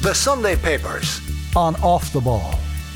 The Sunday Papers on Off the Ball.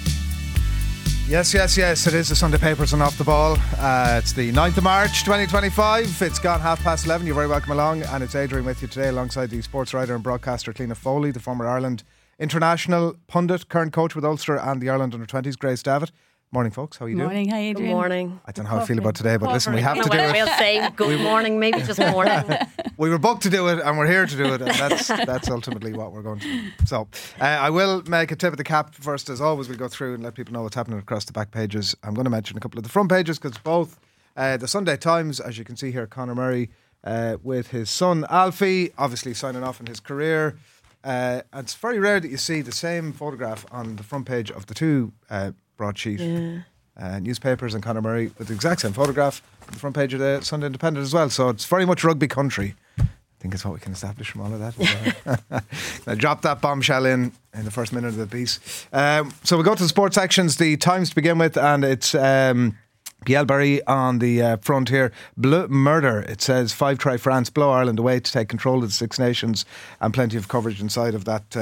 Yes, it is the Sunday Papers on Off the Ball. It's the 9th of March 2025. It's gone 11:30. You're very welcome along, and it's Adrian with you today alongside the sports writer and broadcaster Cliona Foley, the former Ireland international pundit, current coach with Ulster and the Ireland under-20s, Grace Davitt. Morning, folks. How are you doing? Morning, how are you doing? Good morning. I don't know how I feel about today, but listen, we have to do it. We'll say good morning, maybe just morning. We were booked to do it, and we're here to do it, and that's ultimately what we're going to do. So, I will make a tip of the cap first, as always. We'll go through and let people know what's happening across the back pages. I'm going to mention a couple of the front pages because both the Sunday Times, as you can see here, Conor Murray with his son Alfie, obviously signing off in his career. It's very rare that you see the same photograph on the front page of the two broadsheet newspapers, and Conor Murray with the exact same photograph on the front page of the Sunday Independent as well. So it's very much rugby country. I think it's what we can establish from all of that. I dropped that bombshell in the first minute of the piece. So we go to the sports sections. The Times to begin with, and it's Biel Barry on the front here. Bleu murder. It says 5-try France blow Ireland away to take control of the Six Nations, and plenty of coverage inside of that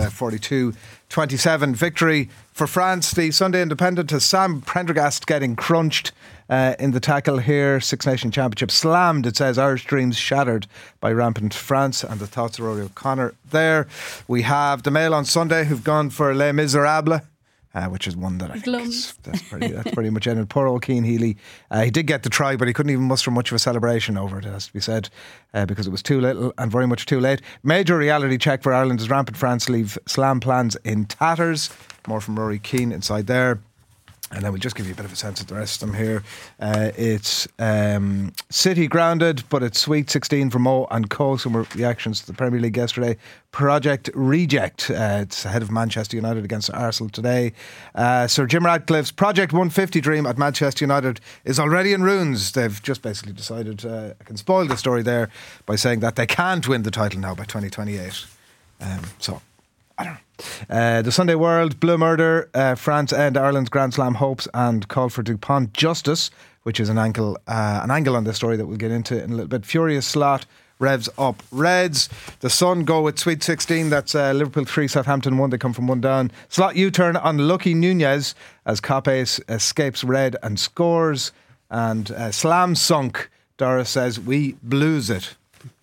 42-27 victory for France. The Sunday Independent has Sam Prendergast getting crunched in the tackle here. Six Nation Championship slammed. It says Irish dreams shattered by rampant France, and the thoughts of Rory O'Connor there. We have the Mail on Sunday who've gone for Les Miserables. Which is one that I think that's pretty much ended. Poor old Cian Healy. He did get the try, but he couldn't even muster much of a celebration over it, has to be said, because it was too little and very much too late. Major reality check for Ireland as rampant France leave slam plans in tatters. More from Rory Keane inside there. And then we'll just give you a bit of a sense of the rest of them here. It's City grounded, but it's Sweet 16 for Mo and Co. Some reactions to the Premier League yesterday. Project Reject. It's ahead of Manchester United against Arsenal today. Sir Jim Ratcliffe's Project 150 dream at Manchester United is already in ruins. They've just basically decided, I can spoil the story there by saying that they can't win the title now by 2028. So, I don't know. The Sunday World, Bleu murder, France end Ireland's Grand Slam hopes and call for DuPont justice, which is an angle on this story that we'll get into in a little bit. Furious slot revs up Reds. The Sun go with Sweet 16. That's Liverpool 3, Southampton 1. They come from one down. Slot U-turn on Lucky Nunez as Capes escapes red and scores. And slam sunk. Doris says we blues it.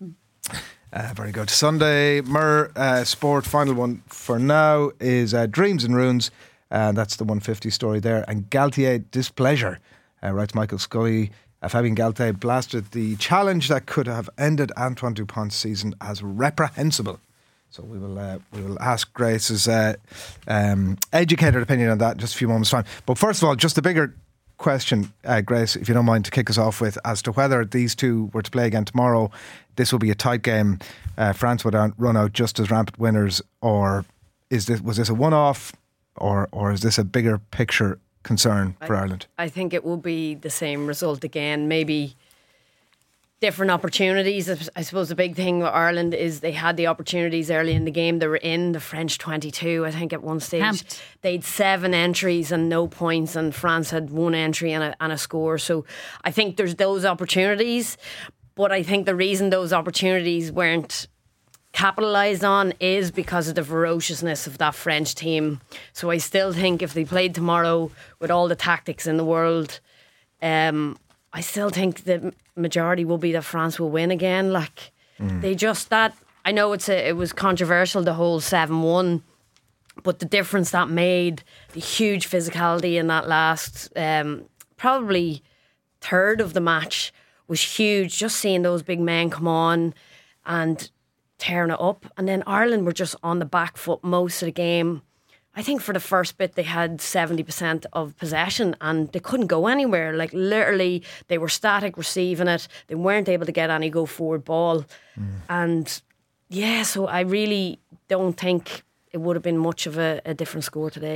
Very good. Sunday Sport, final one for now is Dreams and Runes. That's the 150 story there. And Galtier displeasure, writes Michael Scully. Fabien Galtier blasted the challenge that could have ended Antoine Dupont's season as reprehensible. So we will ask Grace's educated opinion on that in just a few moments' time. But first of all, just the bigger question, Grace, if you don't mind to kick us off with, as to whether these two were to play again tomorrow, this will be a tight game. France would run out just as rampant winners, or was this a one-off, or is this a bigger picture concern for Ireland? I think it will be the same result again, maybe different opportunities. I suppose the big thing with Ireland is they had the opportunities early in the game. They were in the French 22, I think, at one stage. They'd 7 entries and no points, and France had 1 entry and a score. So I think there's those opportunities, but I think the reason those opportunities weren't capitalised on is because of the ferociousness of that French team. So I still think if they played tomorrow with all the tactics in the world, I still think the majority will be that France will win again. They just that. I know it was controversial, the whole 7-1, but the difference that made, the huge physicality in that last probably third of the match was huge. Just seeing those big men come on and tearing it up, and then Ireland were just on the back foot most of the game. I think for the first bit they had 70% of possession and they couldn't go anywhere. Like literally they were static receiving it. They weren't able to get any go forward ball. And yeah, so I really don't think it would have been much of a different score today.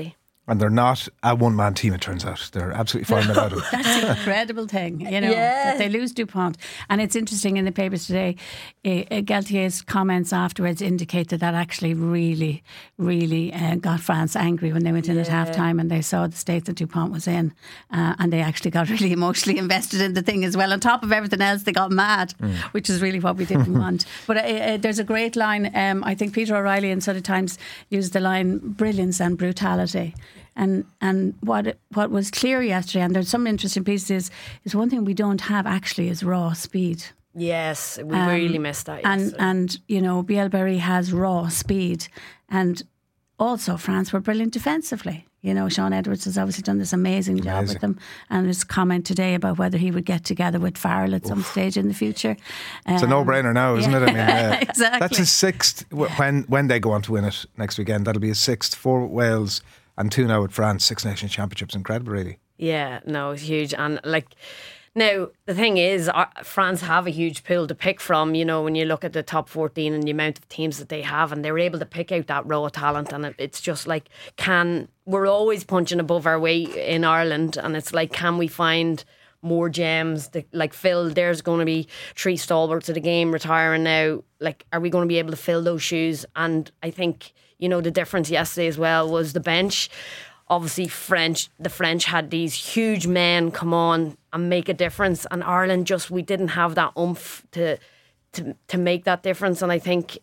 And they're not a one-man team, it turns out. They're absolutely fine without him. That's an incredible thing, that they lose Dupont. And it's interesting in the papers today, Galtier's comments afterwards indicate that actually really, really got France angry when they went in at half-time and they saw the state that Dupont was in. And they actually got really emotionally invested in the thing as well. On top of everything else, they got mad, which is really what we didn't want. But there's a great line. I think Peter O'Reilly in Sunday Times used the line, brilliance and brutality. And what was clear yesterday, and there's some interesting pieces, is one thing we don't have actually is raw speed. Yes, we really missed that yesterday. And Biel Barry has raw speed. And also France were brilliant defensively. Sean Edwards has obviously done this amazing job with them. And his comment today about whether he would get together with Farrell at some stage in the future. It's a no-brainer now, isn't it? I mean, exactly. That's his sixth, when they go on to win it next weekend, that'll be his sixth, 4 with Wales and 2 now with France. 6 Nations Championships, incredible really. Yeah, no, it's huge. And now the thing is, France have a huge pool to pick from, when you look at the top 14 and the amount of teams that they have, and they're able to pick out that raw talent. And it's just like, we're always punching above our weight in Ireland, and it's like, can we find more gems? Like Phil, there's going to be 3 stalwarts of the game retiring now. Like, are we going to be able to fill those shoes? And I think, the difference yesterday as well was the bench. Obviously, the French had these huge men come on and make a difference, and Ireland we didn't have that oomph to make that difference. And I think,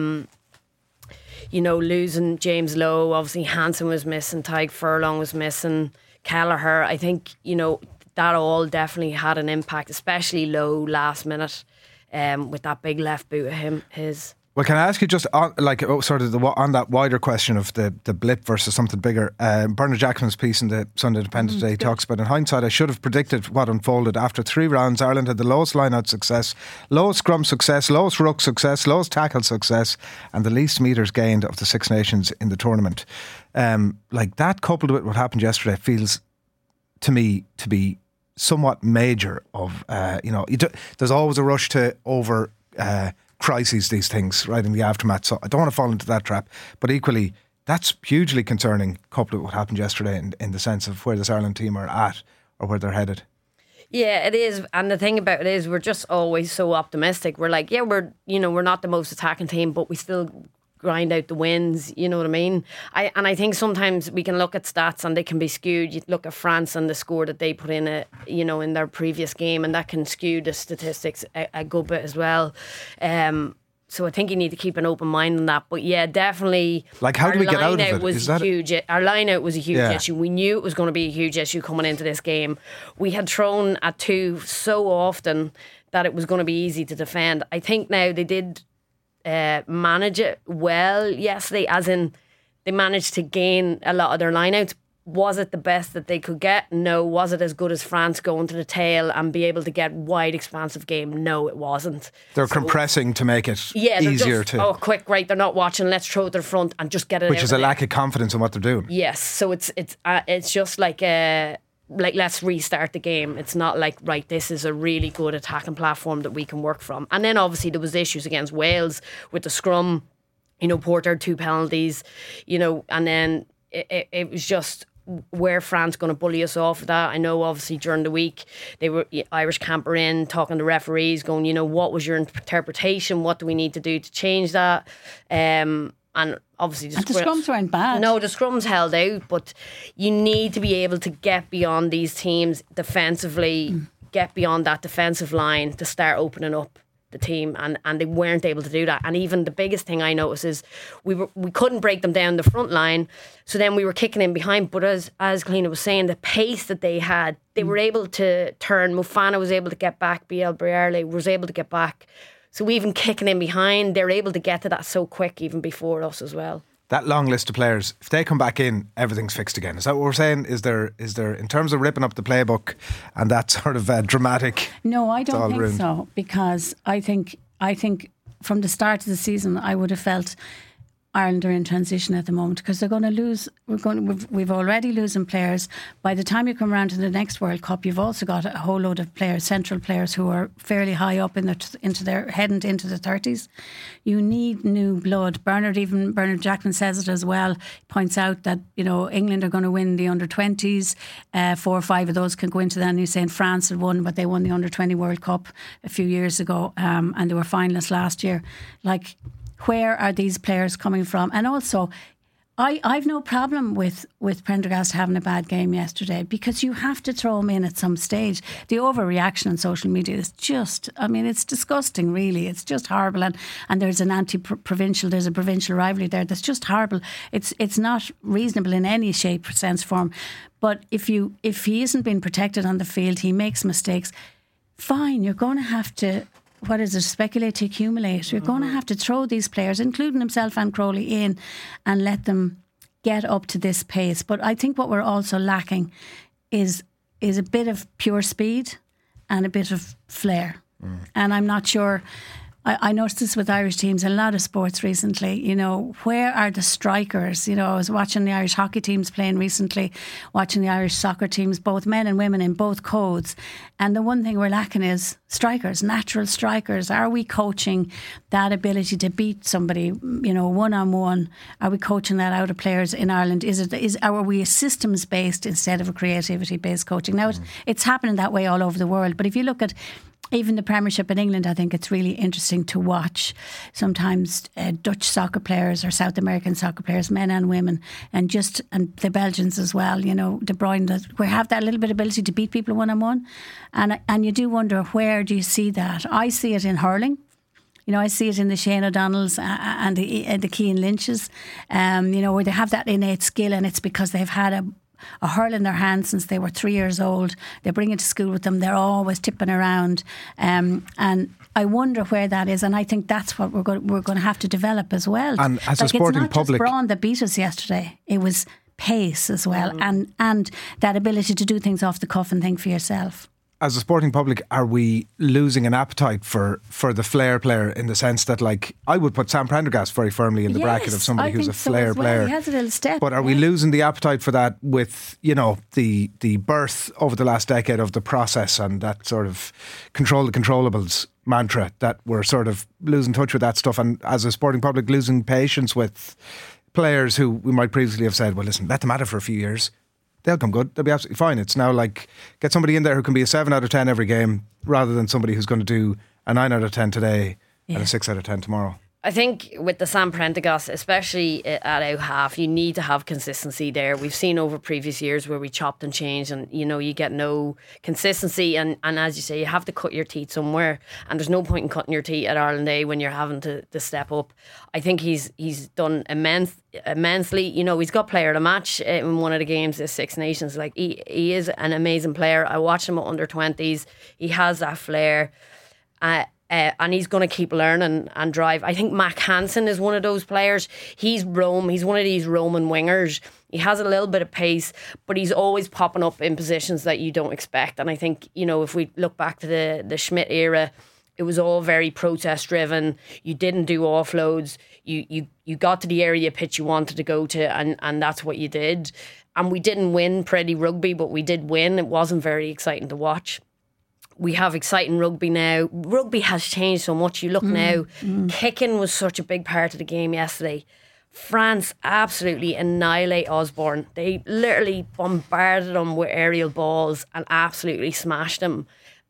losing James Lowe, obviously Hansen was missing, Tadhg Furlong was missing, Kelleher. I think that all definitely had an impact, especially Lowe last minute, with that big left boot of his. Well, can I ask you just on that wider question of the blip versus something bigger? Bernard Jackson's piece in the Sunday Independent today talks about, in hindsight, I should have predicted what unfolded. After 3 rounds, Ireland had the lowest line-out success, lowest scrum success, lowest ruck success, lowest tackle success, and the least metres gained of the 6 nations in the tournament. Like that, coupled with what happened yesterday, feels to me to be somewhat major. There's always a rush to over crises these things right in the aftermath, so I don't want to fall into that trap, but equally that's hugely concerning, coupled with what happened yesterday in the sense of where this Ireland team are at or where they're headed. Yeah, it is. And the thing about it is, we're just always so optimistic. We're like, we're not the most attacking team, but we still grind out the wins, you know what I mean? I think sometimes we can look at stats and they can be skewed. You look at France and the score that they put in in their previous game, and that can skew the statistics a good bit as well. So I think you need to keep an open mind on that. But yeah, definitely. Like, how do we get out of it? Our line out was a huge issue. We knew it was going to be a huge issue coming into this game. We had thrown at 2 so often that it was going to be easy to defend. I think now they did manage it well yesterday, as in they managed to gain a lot of their lineouts. Was it the best that they could get? No. Was it as good as France going to the tail and be able to get wide, expansive game? No, it wasn't. They're compressing to make it easier to. Quick, right? They're not watching. Let's throw it to the front and just get it. Which is a lack of confidence in what they're doing. Yes, so it's just like let's restart the game. It's not like, right, this is a really good attacking platform that we can work from. And then obviously there was issues against Wales with the scrum. Porter had 2 penalties, and then it was just where France going to bully us off of that. I know obviously during the week Irish camp were in talking to referees, going, what was your interpretation? What do we need to do to change that? And obviously the scrums weren't bad. No, the scrums held out, but you need to be able to get beyond these teams defensively, get beyond that defensive line to start opening up the team, and they weren't able to do that. And even the biggest thing I noticed is we couldn't break them down the front line, so then we were kicking in behind. But as Kalina was saying, the pace that they had, they were able to turn. Mufana was able to get back, Biel Barry was able to get back. So even kicking in behind, they're able to get to that so quick, even before us as well. That long list of players, if they come back in, everything's fixed again. Is that what we're saying? Is there in terms of ripping up the playbook and that sort of dramatic? No, I don't think so, because I think from the start of the season I would have felt Ireland are in transition at the moment because they're going to lose. We've already losing players. By the time you come around to the next World Cup, you've also got a whole load of players, central players who are fairly high up heading into their 30s. You need new blood. Bernard Jackman says it as well. Points out that England are going to win the under-20s. 4 or 5 of those can go into that. And you're saying France had won, but they won the under-20 World Cup a few years ago, and they were finalists last year. Like, where are these players coming from? And also, I've no problem with Prendergast having a bad game yesterday, because you have to throw him in at some stage. The overreaction on social media is just, it's disgusting, really. It's just horrible. And there's an there's a provincial rivalry there that's just horrible. It's not reasonable in any shape, sense, form. But if he isn't being protected on the field, he makes mistakes, fine, you're going to have to, speculate to accumulate. You're going to have to throw these players, including himself and Crowley, in and let them get up to this pace. But I think what we're also lacking is a bit of pure speed and a bit of flair. And I'm not sure. I noticed this with Irish teams, a lot of sports recently. Where are the strikers? I was watching the Irish hockey teams playing recently, watching the Irish soccer teams, both men and women in both codes. And the one thing we're lacking is strikers, natural strikers. Are we coaching that ability to beat somebody, one-on-one? Are we coaching that out of players in Ireland? Are we a systems-based instead of a creativity-based coaching? Now, it's happening that way all over the world. But if you look at even the Premiership in England, I think it's really interesting to watch sometimes Dutch soccer players or South American soccer players, men and women, and the Belgians as well, De Bruyne, we have that little bit of ability to beat people one-on-one. And you do wonder, where do you see that? I see it in hurling. I see it in the Shane O'Donnells and the Cian Lynches, where they have that innate skill, and it's because they've had a hurl in their hands since they were 3 years old. They bring it to school with them. They're always tipping around. And I wonder where that is. And I think that's what we're going to have to develop as well. And as a sporting public, it's not just brawn that beat us yesterday. It was pace as well. And that ability to do things off the cuff and think for yourself. As a sporting public, are we losing an appetite for the flair player, in the sense that, like, I would put Sam Prendergast very firmly in the bracket of somebody who's a flair player. He has a little step. But are we losing the appetite for that with, the birth over the last decade of the process and that sort of control the controllables mantra, that we're sort of losing touch with that stuff, and as a sporting public losing patience with players who we might previously have said, well, listen, let them at it for a few years. They'll come good. They'll be absolutely fine. It's now like, get somebody in there who can be a 7 out of 10 every game, rather than somebody who's going to do a 9 out of 10 today and a 6 out of 10 tomorrow. I think with the Sam Prendergast, especially at out half, you need to have consistency there. We've seen over previous years where we chopped and changed, and you get no consistency, and as you say, you have to cut your teeth somewhere, and there's no point in cutting your teeth at Ireland Day when you're having to step up. I think he's done immensely. He's got player of the match in one of the games, the Six Nations. Like, he is an amazing player. I watched him at under-20s. He has that flair. And he's going to keep learning and drive. I think Mac Hansen is one of those players. He's one of these Roman wingers. He has a little bit of pace, but he's always popping up in positions that you don't expect. And I think, if we look back to the Schmidt era, it was all very protest driven. You didn't do offloads. You got to the area pitch you wanted to go to, and that's what you did. And we didn't win pretty rugby, but we did win. It wasn't very exciting to watch. We have exciting rugby now. Rugby has changed so much. You look now, kicking was such a big part of the game yesterday. France absolutely annihilate Osborne. They literally bombarded them with aerial balls and absolutely smashed them.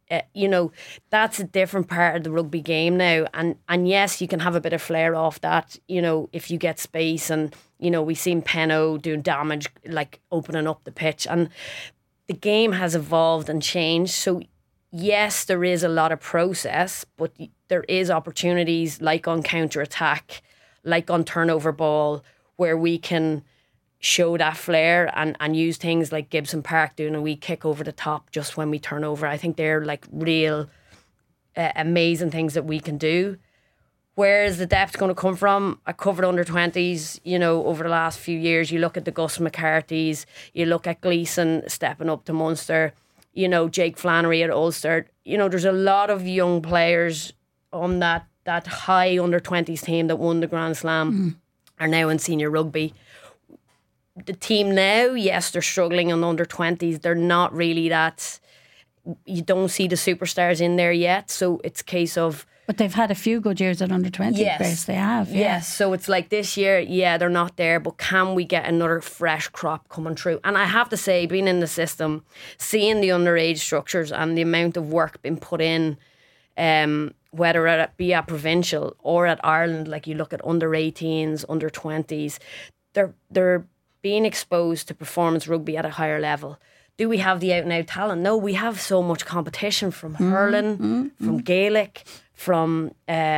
That's a different part of the rugby game now. And yes, you can have a bit of flair off that, if you get space. And, we've seen Penno doing damage, like opening up the pitch. And the game has evolved and changed. So, yes, there is a lot of process, but there is opportunities like on counter-attack, like on turnover ball, where we can show that flair and use things like Gibson Park doing a wee kick over the top just when we turn over. I think they're like real amazing things that we can do. Where is the depth going to come from? I covered under-20s, over the last few years. You look at the Gus McCarthy's, you look at Gleeson stepping up to Munster, Jake Flannery at Ulster. There's a lot of young players on that high under-20s team that won the Grand Slam. are now in senior rugby. The team now, yes, they're struggling on under 20s. They're not really that. You don't see the superstars in there yet, so it's a case of. But they've had a few good years at under 20. Yes, Grace, they have. Yeah. Yes, so it's like this year, they're not there, but can we get another fresh crop coming through? And I have to say, being in the system, seeing the underage structures and the amount of work being put in, whether it be at provincial or at Ireland, like you look at under 18s, under 20s, they're being exposed to performance rugby at a higher level. Do we have the out and out talent? No, we have so much competition from hurling, from Gaelic, from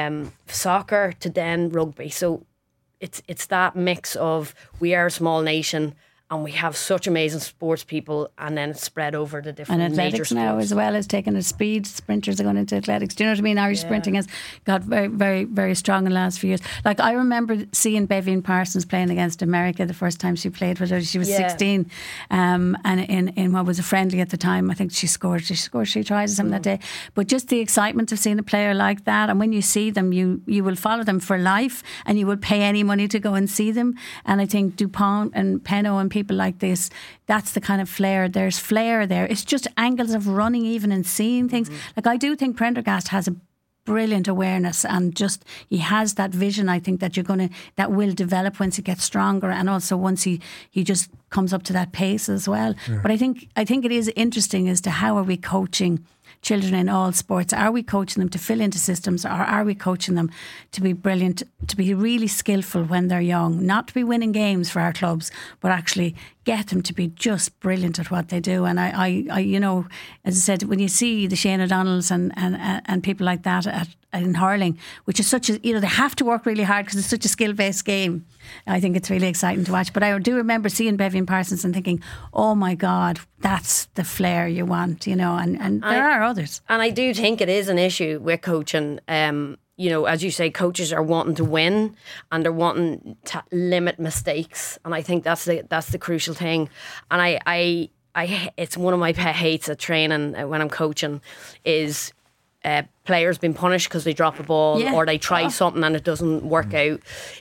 soccer to then rugby. So it's that mix of we are a small nation and we have such amazing sports people, and then it's spread over the different and athletics major sports. now as well as taking a speed. Sprinters are going into athletics. Do you know what I mean? Irish sprinting has got very, very, very strong in the last few years. Like I remember seeing Bevian Parsons playing against America the first time she played with her. She was 16, and in what was a friendly at the time, I think she scored 3 tries or something that day. But just the excitement of seeing a player like that, and when you see them, you will follow them for life, and you would pay any money to go and see them. And I think Dupont and Penno and people like this, that's the kind of flair. There's flair there. It's just angles of running even and seeing things. Like I do think Prendergast has a brilliant awareness, and just he has that vision, I think, that will develop once he gets stronger, and also once he just comes up to that pace as well. But I think it is interesting as to how are we coaching children in all sports. Are we coaching them to fill into systems, or are we coaching them to be brilliant, to be really skillful when they're young, not to be winning games for our clubs, but actually get them to be just brilliant at what they do? And I you know, as I said, when you see the Shane O'Donnells and people like that in hurling, which is such a, you know, they have to work really hard because it's such a skill-based game. I think it's really exciting to watch. But I do remember seeing Bevian Parsons and thinking, oh my God, that's the flair you want, you know, and there are others. And I do think it is an issue with coaching. You know, as you say, coaches are wanting to win and they're wanting to limit mistakes. And I think that's the crucial thing. And I it's one of my pet hates at training when I'm coaching is players being punished because they drop a ball or they try something and it doesn't work out.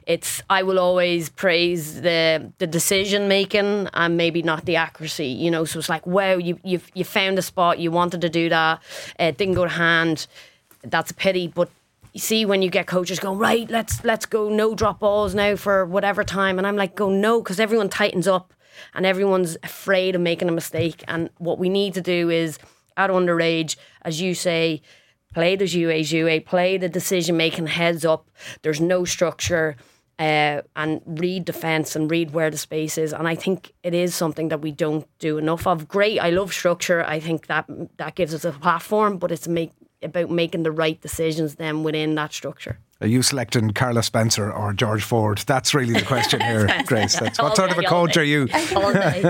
I will always praise the decision making and maybe not the accuracy, you know. So it's like, wow, you found a spot, you wanted to do that, it didn't go to hand. That's a pity. But you see, when you get coaches going, right, let's go no drop balls now for whatever time, and I'm like, go no, because everyone tightens up and everyone's afraid of making a mistake. And what we need to do is at underage, as you say, play the jouet, play the decision making heads up. There's no structure, and read defence and read where the space is. And I think it is something that we don't do enough of. Great, I love structure. I think that gives us a platform, but it's about making the right decisions then within that structure. Are you selecting Carla Spencer or George Ford? That's really the question here, Grace. That's what sort of a coach are you? All day.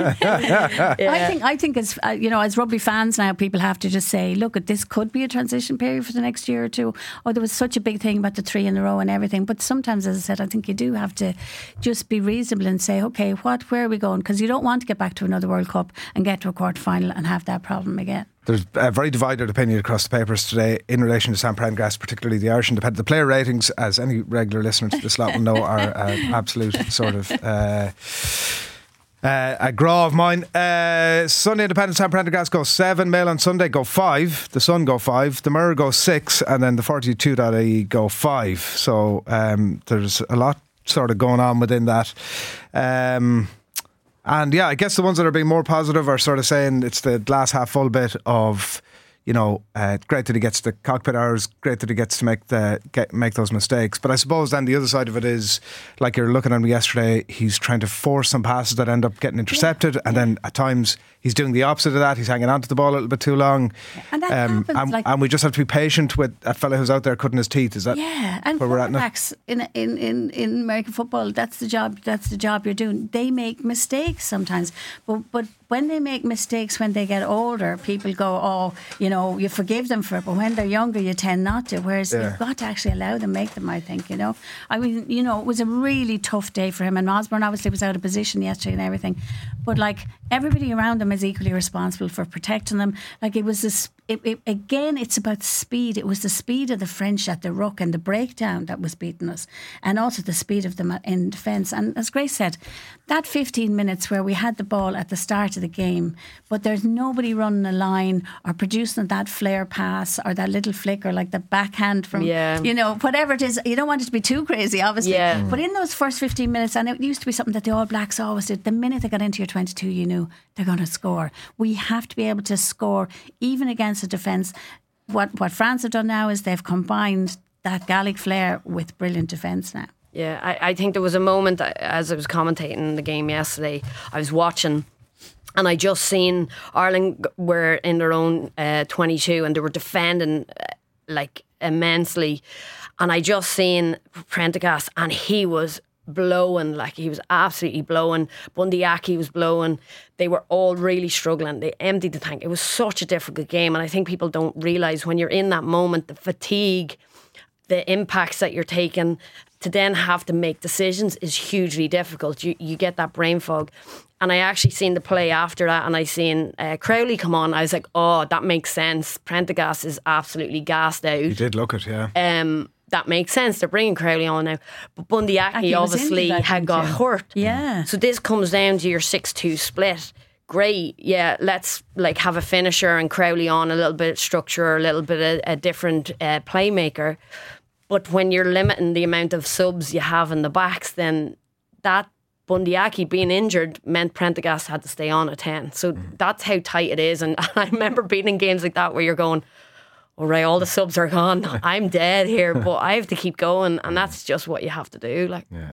I think as you know, as rugby fans now, people have to just say, look, this could be a transition period for the next year or two. Oh, there was such a big thing about the 3 in a row and everything. But sometimes, as I said, I think you do have to just be reasonable and say, okay, where are we going? Because you don't want to get back to another World Cup and get to a quarter final and have that problem again. There's a very divided opinion across the papers today in relation to Sam Prendergast, particularly the Irish Independent. The player ratings, as any regular listener to the slot will know, are an absolute sort of a graw of mine. Sunday Independent, Sam Prendergast goes 7, Mail on Sunday go 5, The Sun go 5, The Mirror go 6, and then the 42.ie go 5. So there's a lot sort of going on within that. And yeah, I guess the ones that are being more positive are sort of saying it's the glass half full bit of, you know, great that he gets the cockpit hours, great that he gets to make those mistakes. But I suppose then the other side of it is, like you're looking at him yesterday, he's trying to force some passes that end up getting intercepted, and then at times he's doing the opposite of that. He's hanging onto the ball a little bit too long. And that happens. And we just have to be patient with a fella who's out there cutting his teeth. Is that and where we're at now? Quarterbacks in American football, that's the job you're doing. They make mistakes sometimes, but when they make mistakes when they get older, people go, oh, you know, you forgive them for it, but when they're younger, you tend not to. Whereas you've got to actually allow them, make them, I think, you know. I mean, you know, it was a really tough day for him, and Osborne obviously was out of position yesterday and everything. But like, everybody around him is equally responsible for protecting them. Like, it was this. Again, it's about speed. It was the speed of the French at the ruck and the breakdown that was beating us, and also the speed of them in defence. And as Grace said, that 15 minutes where we had the ball at the start of the game, but there's nobody running a line or producing that flare pass or that little flick or like the backhand from, you know, whatever it is. You don't want it to be too crazy, obviously. Yeah. But in those first 15 minutes, and it used to be something that the All Blacks always did, the minute they got into your 22, you knew they're going to score. We have to be able to score even against a defence. What France have done now is they've combined that Gaelic flair with brilliant defence now. Yeah, I think there was a moment as I was commentating the game yesterday, I was watching and I just seen Ireland were in their own 22 and they were defending like immensely, and I just seen Prendergast and he was blowing, like he was absolutely blowing. Bundy Aki was blowing. They were all really struggling. They emptied the tank. It was such a difficult game, and I think people don't realise when you're in that moment, the fatigue, the impacts that you're taking, to then have to make decisions is hugely difficult. You get that brain fog. And I actually seen the play after that, and I seen Crowley come on. I was like, oh, that makes sense. Prendergast is absolutely gassed out. He did look it, yeah. That makes sense. They're bringing Crowley on now. But Bundy Aki obviously had got hurt. Yeah. So this comes down to your 6-2 split. Great. Yeah, let's like have a finisher and Crowley on, a little bit of structure, a little bit of a different playmaker. But when you're limiting the amount of subs you have in the backs, then that Bundy Aki being injured meant Prendergast had to stay on at 10. So that's how tight it is. And I remember being in games like that where you're going, all right, all the subs are gone. I'm dead here, but I have to keep going, and that's just what you have to do. Like,